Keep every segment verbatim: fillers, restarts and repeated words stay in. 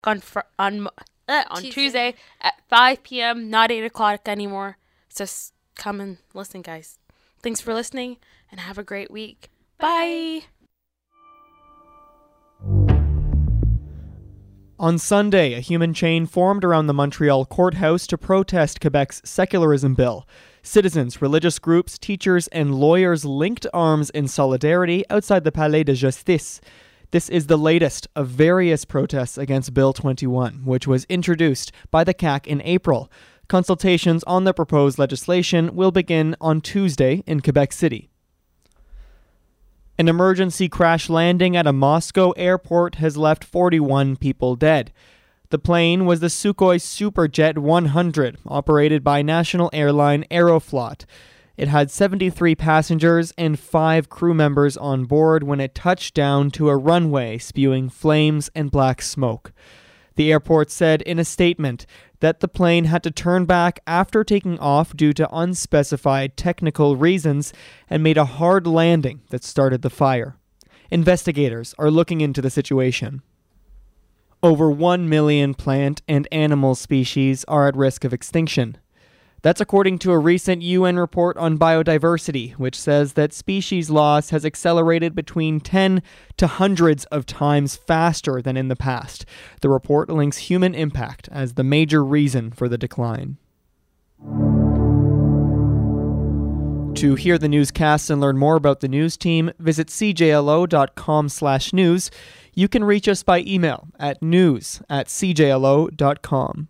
on fr- on uh, on Tuesday. Tuesday at five p.m. Not eight o'clock anymore. So s- come and listen, guys. Thanks for listening, and have a great week. Bye. On Sunday, a human chain formed around the Montreal courthouse to protest Quebec's secularism bill. Citizens, religious groups, teachers, and lawyers linked arms in solidarity outside the Palais de Justice. This is the latest of various protests against Bill twenty-one, which was introduced by the C A Q in April. Consultations on the proposed legislation will begin on Tuesday in Quebec City. An emergency crash landing at a Moscow airport has left forty-one people dead. The plane was the Sukhoi Superjet one hundred, operated by national airline Aeroflot. It had seventy-three passengers and five crew members on board when it touched down to a runway spewing flames and black smoke. The airport said in a statement that the plane had to turn back after taking off due to unspecified technical reasons and made a hard landing that started the fire. Investigators are looking into the situation. Over one million plant and animal species are at risk of extinction. That's according to a recent U N report on biodiversity, which says that species loss has accelerated between ten to hundreds of times faster than in the past. The report links human impact as the major reason for the decline. To hear the newscasts and learn more about the news team, visit c j l o dot com slash news. You can reach us by email at news at c j l o dot com.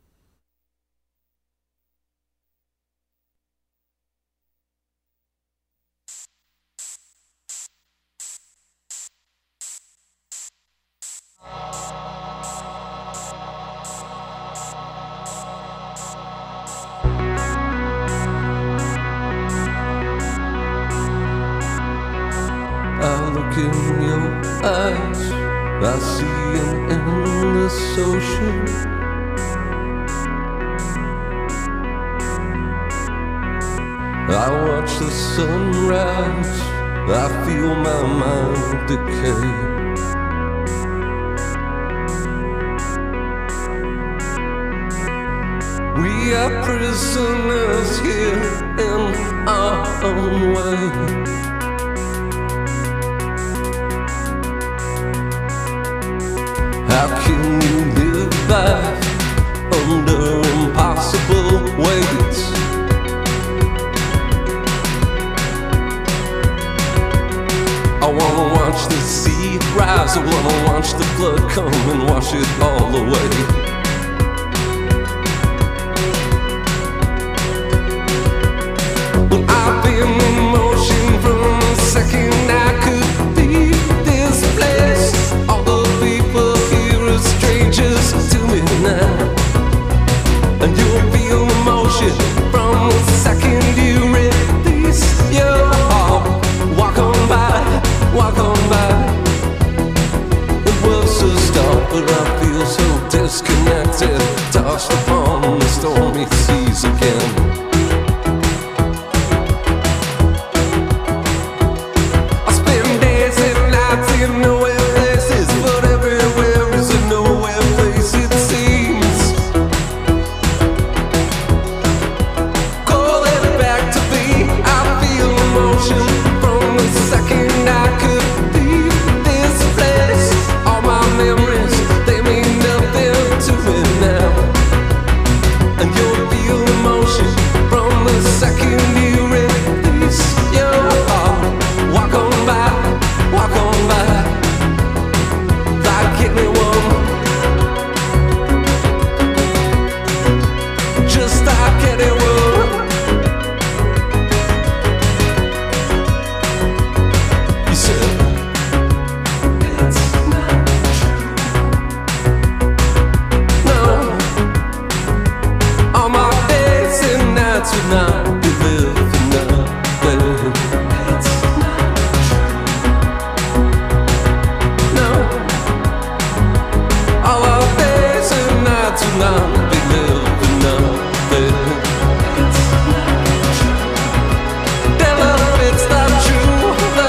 I look in your eyes, I see an endless ocean. I watch the sunrise, I feel my mind decay. We are prisoners here in our own way. How can you live life under impossible weights? I wanna watch the sea rise, I wanna watch the flood come and wash it all away. Well, I've been in motion from the second I could leave this place. All the people here are strangers to me now, and you'll feel the motion from the second you release your heart. Walk on by, walk on by. It was a start, but I feel so disconnected, tossed upon the stormy seas again.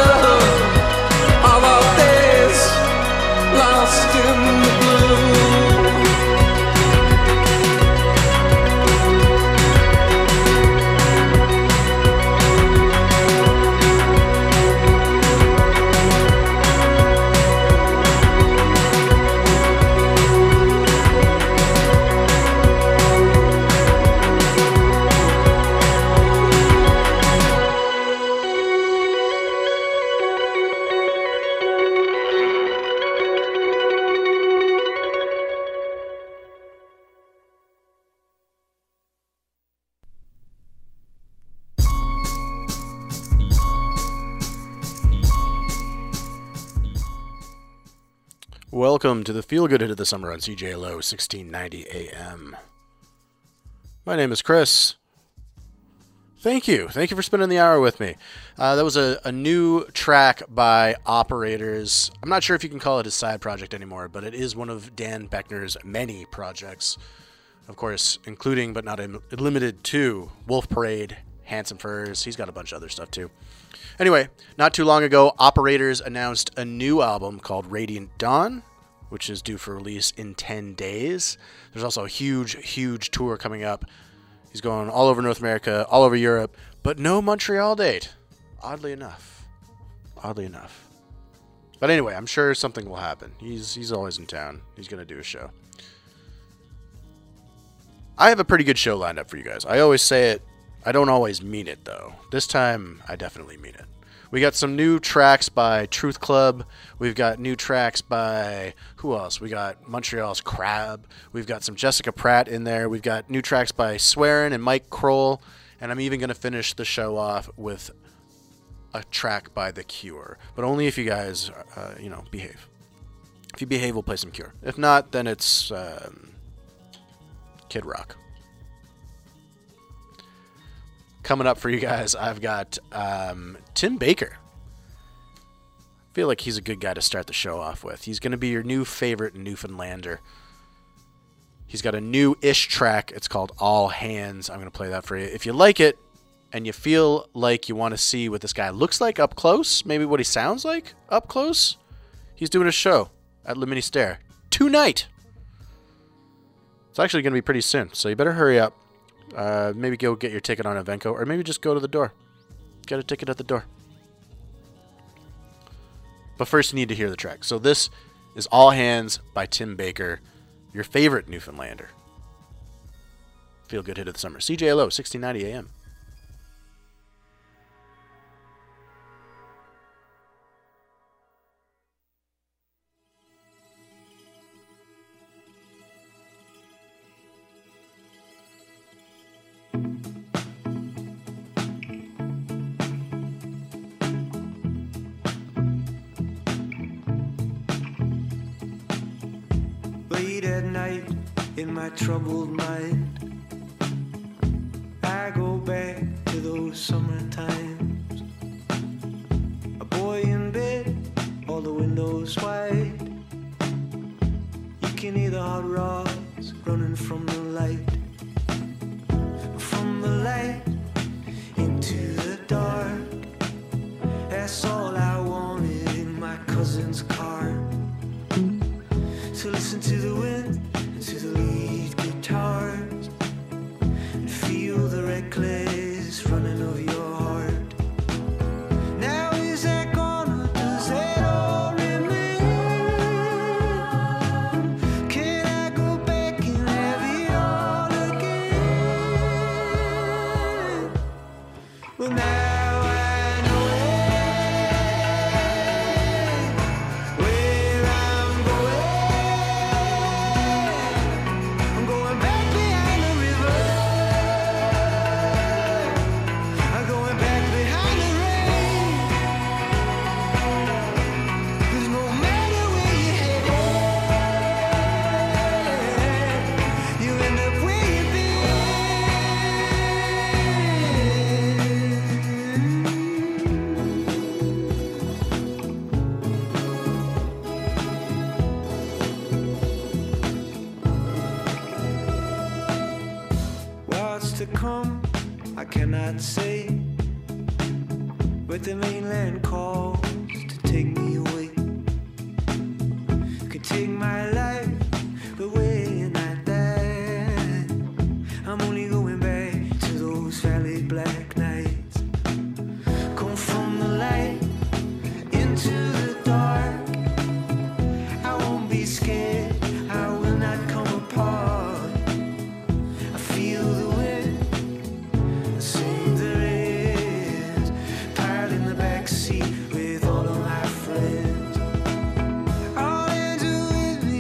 Lost in the blue. Welcome to the Feel Good Hit of the Summer on C J L O sixteen ninety A M. My name is Chris. Thank you. Thank you for spending the hour with me. Uh, that was a, a new track by Operators. I'm not sure if you can call it a side project anymore, but it is one of Dan Beckner's many projects. Of course, including but not im- limited to Wolf Parade, Handsome Furs. He's got a bunch of other stuff too. Anyway, not too long ago, Operators announced a new album called Radiant Dawn, which is due for release in ten days. There's also a huge, huge tour coming up. He's going all over North America, all over Europe, but no Montreal date. Oddly enough. Oddly enough. But anyway, I'm sure something will happen. He's he's always in town. He's going to do a show. I have a pretty good show lined up for you guys. I always say it. I don't always mean it, though. This time, I definitely mean it. We got some new tracks by Truth Club. We've got new tracks by, who else? We got Montreal's Crab. We've got some Jessica Pratt in there. We've got new tracks by Swearin' and Mike Kroll. And I'm even going to finish the show off with a track by The Cure. But only if you guys, uh, you know, behave. If you behave, we'll play some Cure. If not, then it's um, Kid Rock. Coming up for you guys, I've got um, Tim Baker. I feel like he's a good guy to start the show off with. He's going to be your new favorite Newfoundlander. He's got a new-ish track. It's called All Hands. I'm going to play that for you. If you like it and you feel like you want to see what this guy looks like up close, maybe what he sounds like up close, he's doing a show at Le Ministère tonight. It's actually going to be pretty soon, so you better hurry up. Uh, maybe go get your ticket on Evenco, or maybe just go to the door. Get a ticket at the door. But first you need to hear the track. So this is All Hands by Tim Baker, your favorite Newfoundlander. Feel Good Hit of the Summer. C J L O, sixteen ninety A M. Late at night, in my troubled mind, I go back to those summer times. A boy in bed, all the windows wide. You can hear the hot rods running from the light. From the light into the dark. That's all I wanted in my cousin's car. To listen to the wind and to the lead guitars and feel the reckless running of your heart. Now is that gone or does that all remain? Can I go back and have it all again? Well, now to come, I cannot say, but the mainland calls to take me away. Could take my life, but when I die, I'm only going back to those valley black nights. Come from the light into the dark. I won't be scared, I will not come apart. I feel the wind. Seat with all of my friends. All hands are with me.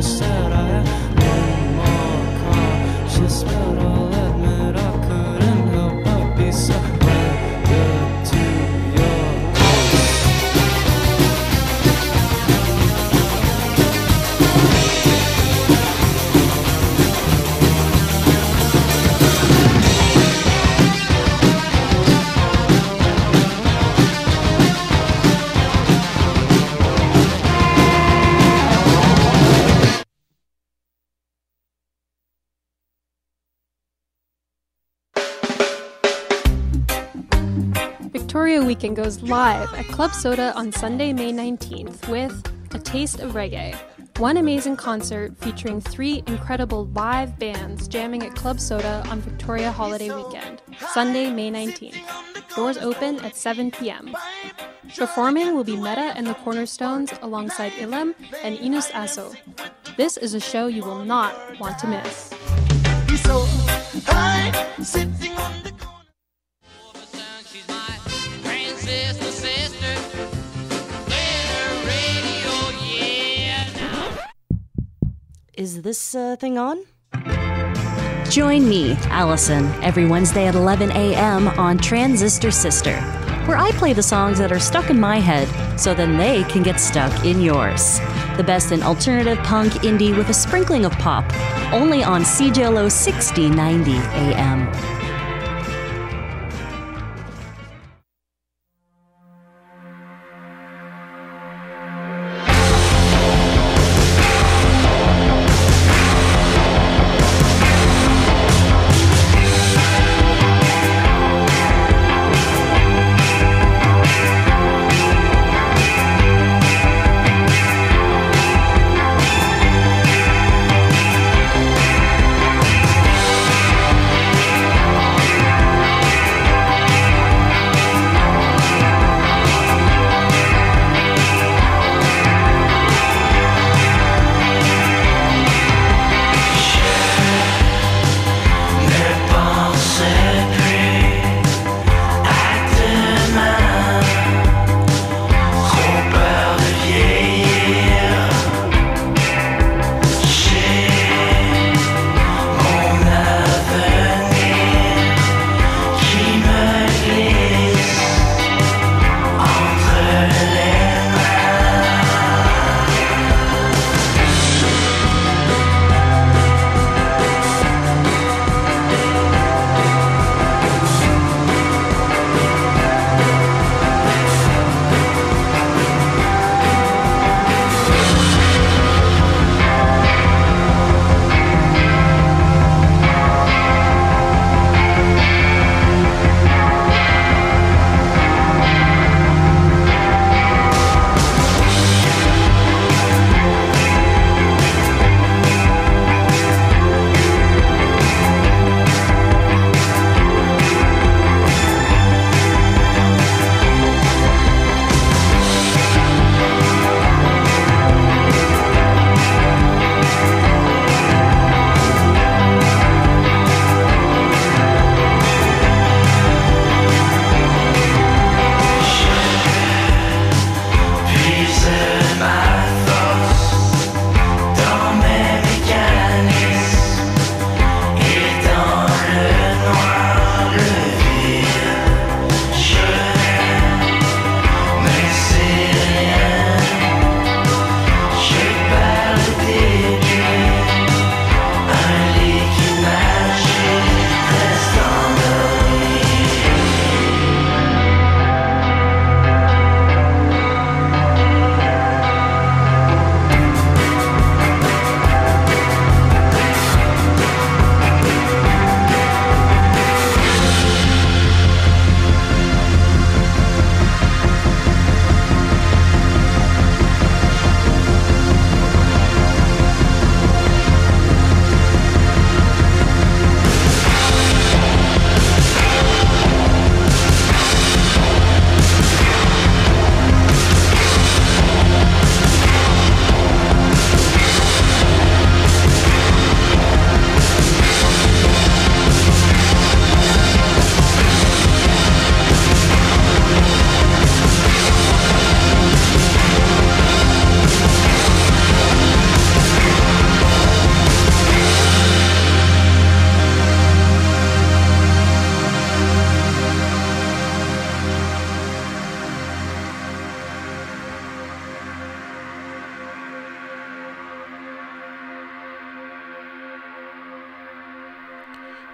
said I had one more car. She spelled, I'll admit I couldn't help but be surrendered to your house. Victoria Weekend goes live at Club Soda on Sunday, May nineteenth with A Taste of Reggae. One amazing concert featuring three incredible live bands jamming at Club Soda on Victoria Holiday Weekend, Sunday, May nineteenth. Doors open at seven p.m. Performing will be Meta and the Cornerstones alongside Ilem and Inus Aso. This is a show you will not want to miss. So high, sitting on the corner. She's my princess, the sister. Play the radio, yeah. Is this uh, thing on? Join me, Allison, every Wednesday at eleven a.m. on Transistor Sister, where I play the songs that are stuck in my head so then they can get stuck in yours. The best in alternative punk indie with a sprinkling of pop, only on C J L O sixty ninety A M.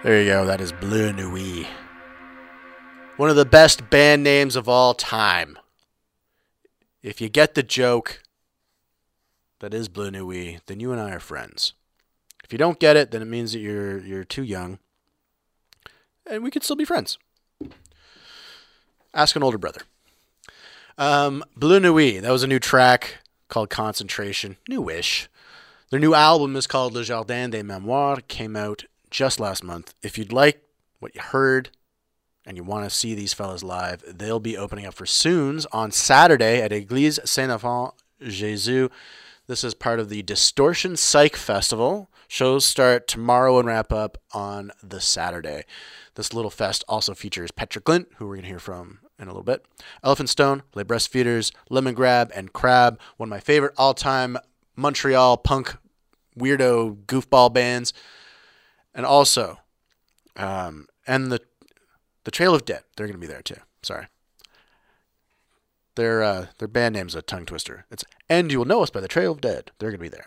There you go. That is Bleu Nuit. One of the best band names of all time. If you get the joke, that is Bleu Nuit, then you and I are friends. If you don't get it, then it means that you're you're too young. And we could still be friends. Ask an older brother. Um, Bleu Nuit, that was a new track called Concentration. Newish. Their new album is called Le Jardin des Mémoires. Came out just last month. If you'd like what you heard and you want to see these fellas live, they'll be opening up for Soons on Saturday at Église Saint-Enfant Jésus. This is part of the Distortion Psych Festival. Shows start tomorrow and wrap up on the Saturday. This little fest also features Petra Glint, who we're going to hear from in a little bit, Elephant Stone, Les Breastfeeders, Lemon Grab, and Crab, one of my favorite all-time Montreal punk weirdo goofball bands. And also, um, and the the Trail of Dead, they're going to be there too. Sorry. Their uh, their band name's a tongue twister. It's And You Will Know Us by the Trail of Dead. They're going to be there.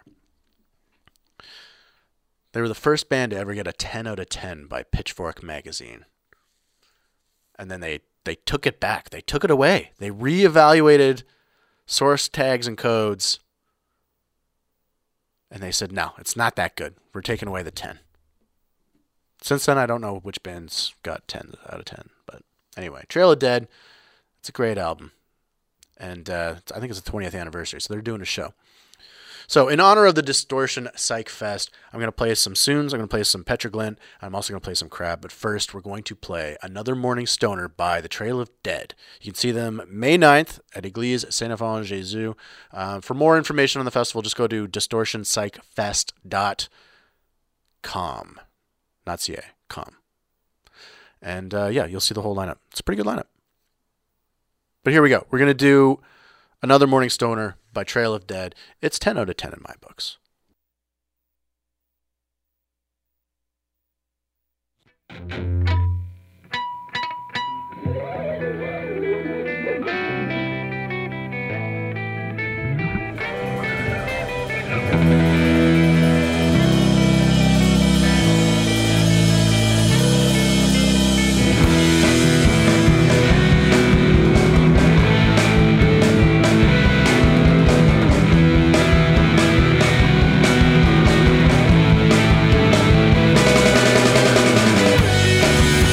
They were the first band to ever get a ten out of ten by Pitchfork magazine. And then they, they took it back. They took it away. They reevaluated source tags and codes. And they said, no, it's not that good. We're taking away the ten. Since then, I don't know which bands got ten out of ten. But anyway, Trail of Dead, it's a great album. And uh, I think it's the twentieth anniversary, so they're doing a show. So in honor of the Distortion Psych Fest, I'm going to play some Soons, I'm going to play some Petra Glint, I'm also going to play some Crab, but first we're going to play Another Morning Stoner by The Trail of Dead. You can see them May ninth at Église Saint-Enfant Jésus. Uh, for more information on the festival, just go to distortion psych fest dot com. Not C A, com. And uh, yeah, you'll see the whole lineup. It's a pretty good lineup. But here we go. We're going to do Another Morning Stoner by Trail of Dead. It's ten out of ten in my books. Thank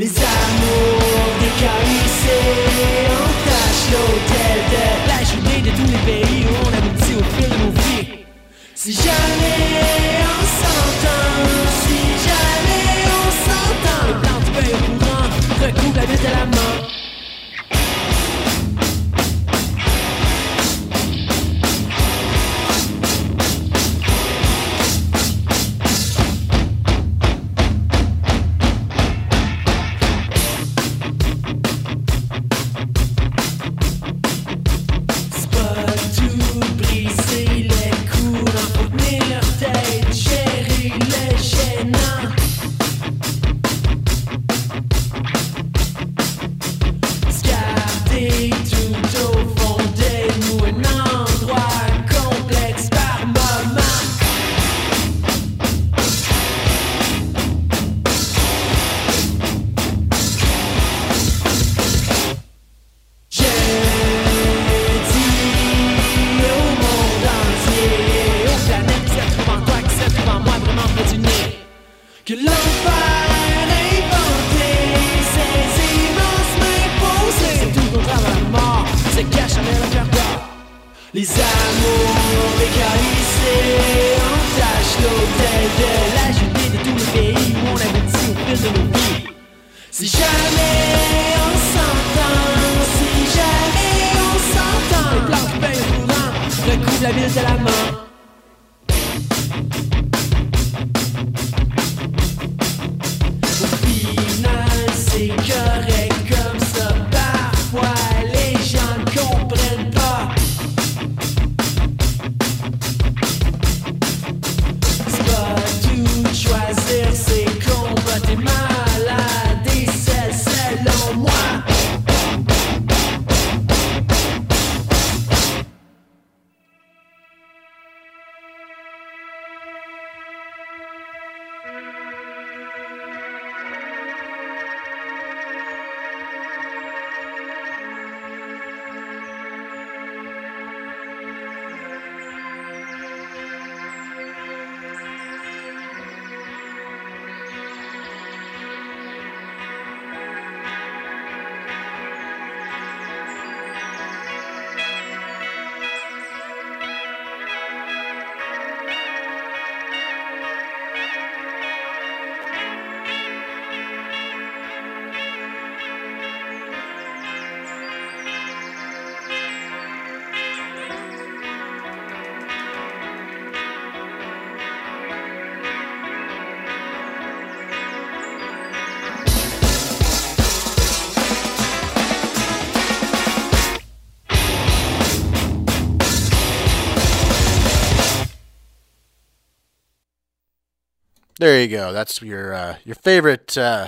Les amours décalissés entachent l'hôtel de la journée de tous les pays où on aboutit au fil de nos vies. Si jamais on s'entend, si jamais on s'entend, le blanc du pain au courant recouvre la ville de la mort. Les amours décalissés entachent l'hôtel de la journée de tous les pays où on aboutit au fil de nos vies. Si jamais on s'entend, si jamais on s'entend, le blanc qui paye au courant recouvre la ville de la mort. Au final, c'est correct comme ça. Parfois, les gens ne comprennent pas. Choisir ses combats, t'es malade et c'est selon moi. There you go. That's your uh, your favorite uh,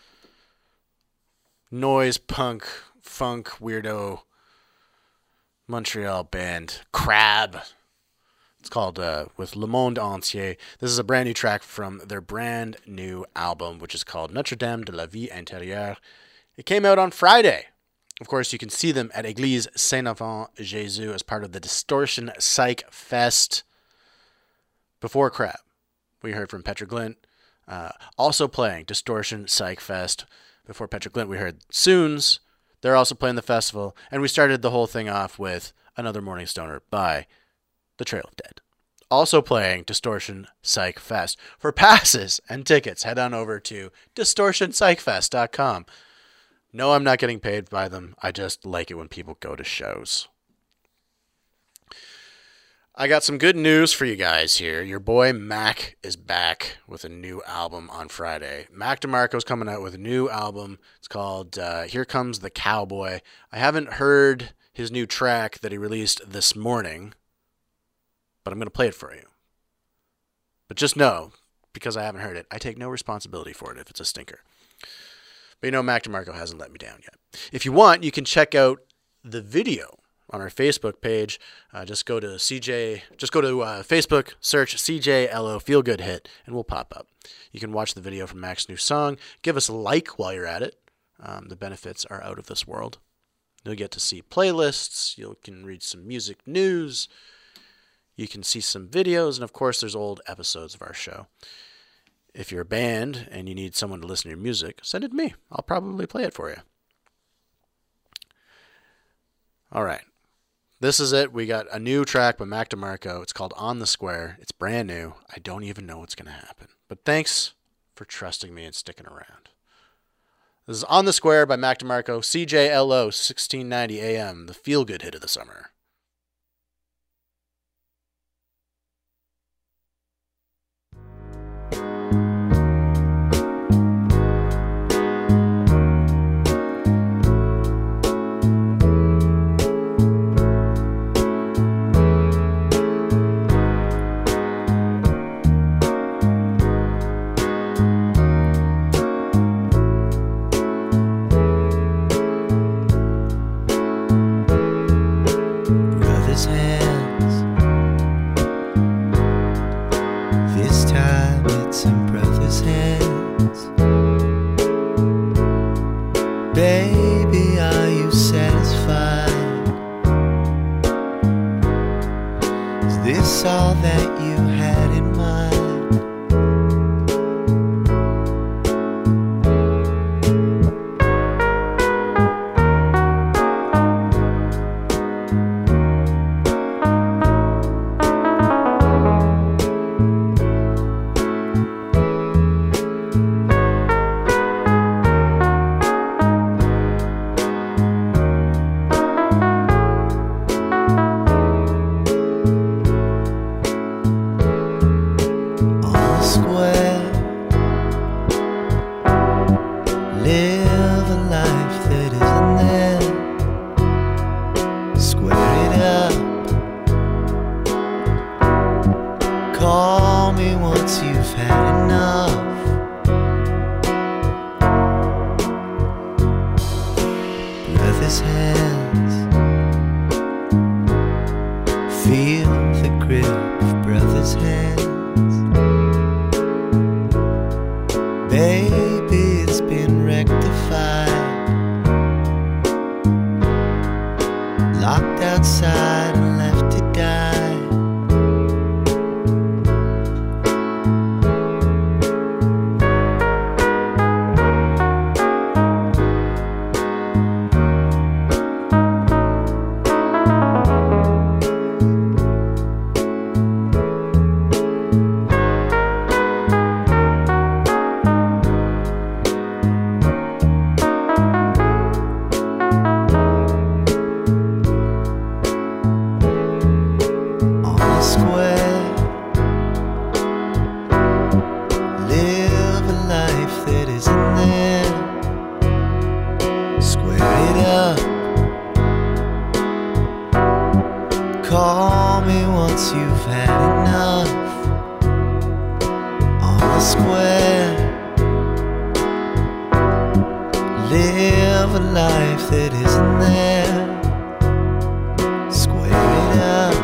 noise punk funk weirdo Montreal band, Crab. It's called uh, with Le Monde Entier. This is a brand new track from their brand new album, which is called Notre Dame de la Vie Intérieure. It came out on Friday. Of course, you can see them at Église Saint-Enfant Jésus as part of the Distortion Psych Fest. Before Crab, we heard from Petra Glint. Uh, also playing Distortion Psych Fest. Before Petra Glint, we heard Soons. They're also playing the festival. And we started the whole thing off with Another Morning Stoner by The Trail of Dead. Also playing Distortion Psych Fest. For passes and tickets, head on over to distortion psych fest dot com. No, I'm not getting paid by them. I just like it when people go to shows. I got some good news for you guys here. Your boy Mac is back with a new album on Friday. Mac DeMarco's coming out with a new album. It's called uh, Here Comes the Cowboy. I haven't heard his new track that he released this morning, but I'm going to play it for you. But just know, because I haven't heard it, I take no responsibility for it if it's a stinker. But you know, Mac DeMarco hasn't let me down yet. If you want, you can check out the video on our Facebook page. Uh, just go to C J, just go to uh, Facebook, search C J L O Feel Good Hit, and we'll pop up. You can watch the video from Mac's new song. Give us a like while you're at it. Um, the benefits are out of this world. You'll get to see playlists. You can read some music news. You can see some videos, and of course, there's old episodes of our show. If you're a band and you need someone to listen to your music, send it to me. I'll probably play it for you. All right. This is it. We got a new track by Mac DeMarco. It's called On the Square. It's brand new. I don't even know what's going to happen. But thanks for trusting me and sticking around. This is On the Square by Mac DeMarco, C J L O sixteen ninety A M, the feel-good hit of the summer. Brother's hands. This time it's in brother's hands. Baby, are you satisfied? Is this all that you had in mind? On the square, live a life that isn't there. Square it up. Call me once you've had enough. Brother's hands, feel the grip of brother's hands. Baby, it's been rectified. Locked outside and left to die. On the square, live a life that isn't there. Square it up. Call me once you've had enough. On the square, live a life that isn't there. Square it up.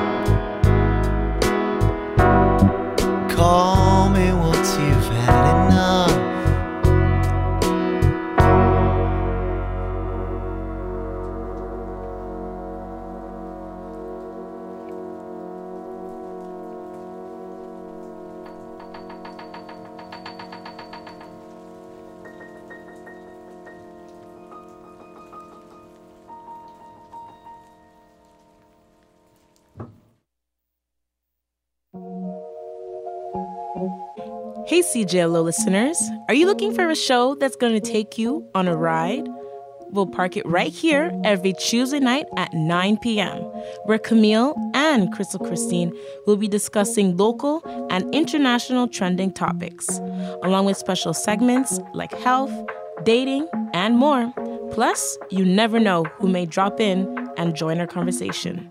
Call me once you've had enough. Hey C J L O listeners, are you looking for a show that's going to take you on a ride? We'll park it right here every Tuesday night at nine p.m., where Camille and Crystal Christine will be discussing local and international trending topics, along with special segments like health, dating, and more. Plus, you never know who may drop in and join our conversation.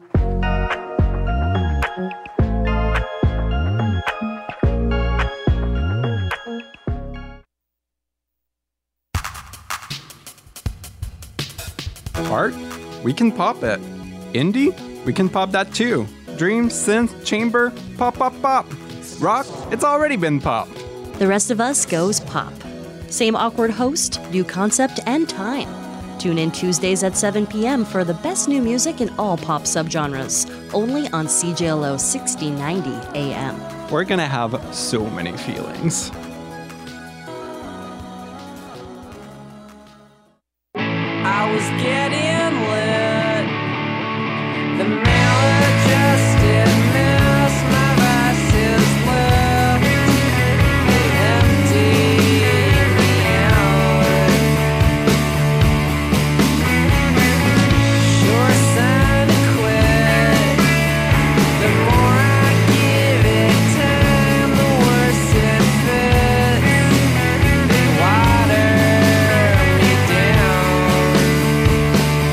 Art? We can pop it. Indie? We can pop that too. Dream, synth, chamber, pop, pop, pop. Rock? It's already been popped. The rest of us goes pop. Same awkward host, new concept, and time. Tune in Tuesdays at seven p.m. for the best new music in all pop subgenres, only on C J L O sixteen ninety A M. We're gonna have so many feelings. was getting lit. The maladjusted mess, my vices left me empty me out. Sure sign to quit. The more I give it time, the worse it fits. They water me down.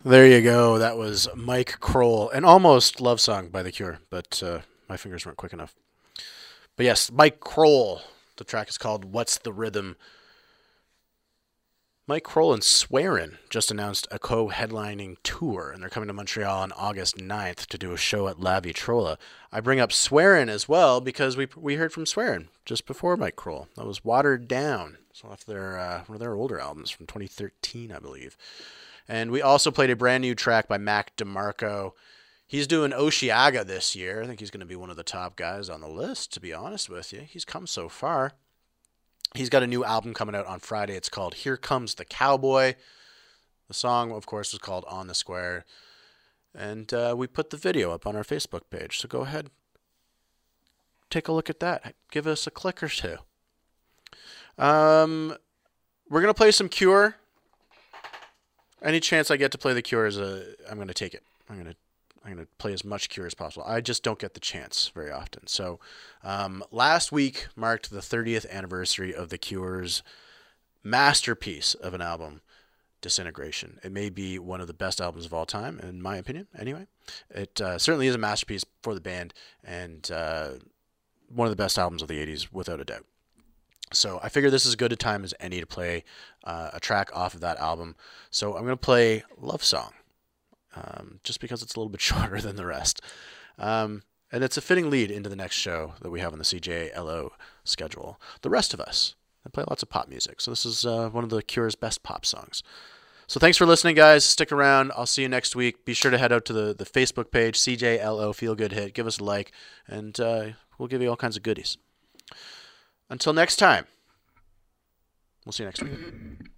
There you go. That was Mike Kroll, an almost love song by The Cure, but uh, my fingers weren't quick enough. But yes, Mike Kroll. The track is called What's the Rhythm? Mike Kroll and Swearin just announced a co-headlining tour, and they're coming to Montreal on August ninth to do a show at La Vitrola. I bring up Swearin as well because we we heard from Swearin just before Mike Kroll. That was Watered Down. It's off their uh, one of their older albums from twenty thirteen, I believe. And we also played a brand new track by Mac DeMarco. He's doing Osheaga this year. I think he's going to be one of the top guys on the list, to be honest with you. He's come so far. He's got a new album coming out on Friday. It's called Here Comes the Cowboy. The song, of course, was called On the Square. And uh, we put the video up on our Facebook page. So go ahead, take a look at that. Give us a click or two. Um, we're going to play some Cure. Any chance I get to play The Cure is a, I'm going to take it. I'm going to I'm going to play as much Cure as possible. I just don't get the chance very often. So um, last week marked the thirtieth anniversary of The Cure's masterpiece of an album, Disintegration. It may be one of the best albums of all time, in my opinion, anyway. It uh, certainly is a masterpiece for the band and uh, one of the best albums of the eighties, without a doubt. So I figure this is as good a time as any to play uh, a track off of that album. So I'm going to play Love Song, um, just because it's a little bit shorter than the rest. Um, and it's a fitting lead into the next show that we have on the C J L O schedule. The Rest of Us. I play lots of pop music, so this is uh, one of the Cure's best pop songs. So thanks for listening, guys. Stick around. I'll see you next week. Be sure to head out to the, the Facebook page, C J L O Feel Good Hit. Give us a like, and uh, we'll give you all kinds of goodies. Until next time, we'll see you next week.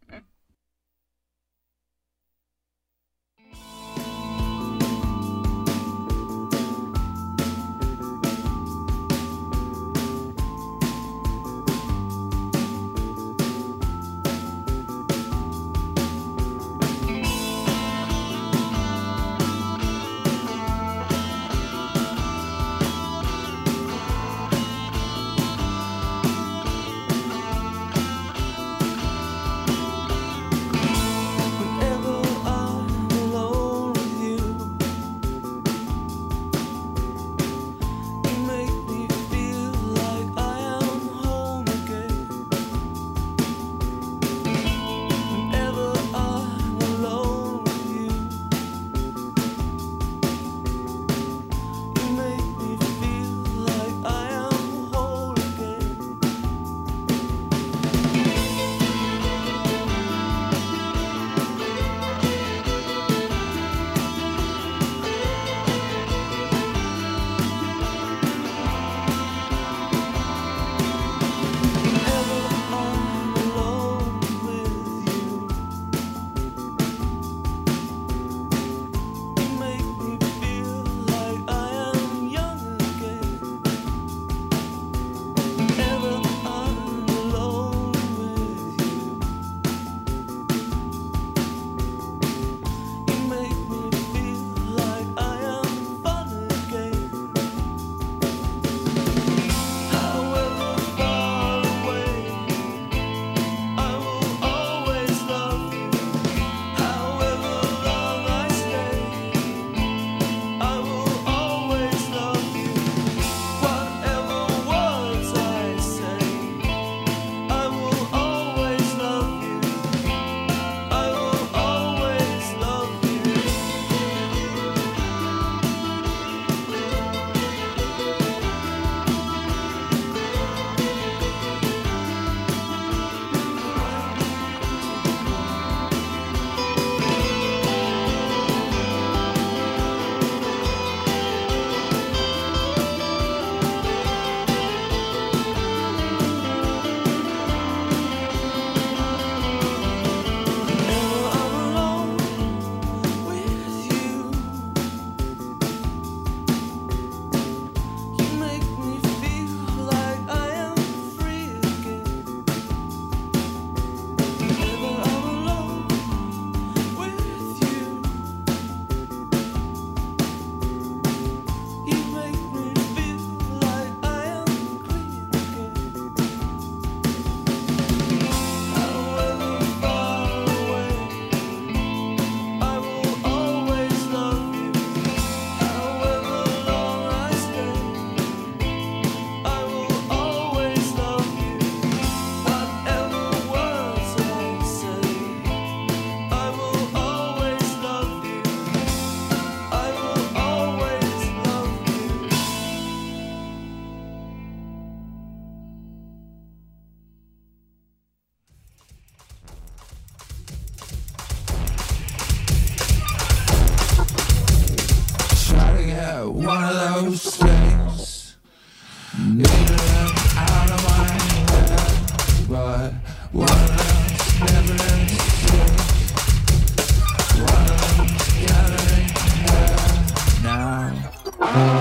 got one of those things. Need them out of my head, but one of them's never things. One of them's gathering here now.